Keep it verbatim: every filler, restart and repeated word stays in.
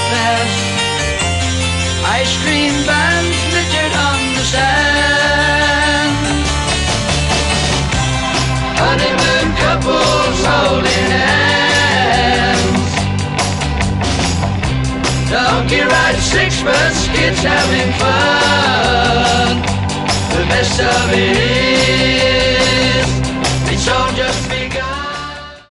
fast. Ice cream vans littered on the sand. Honeymoon couples holding hands. Donkey ride sixpence, kids having fun. The best of it is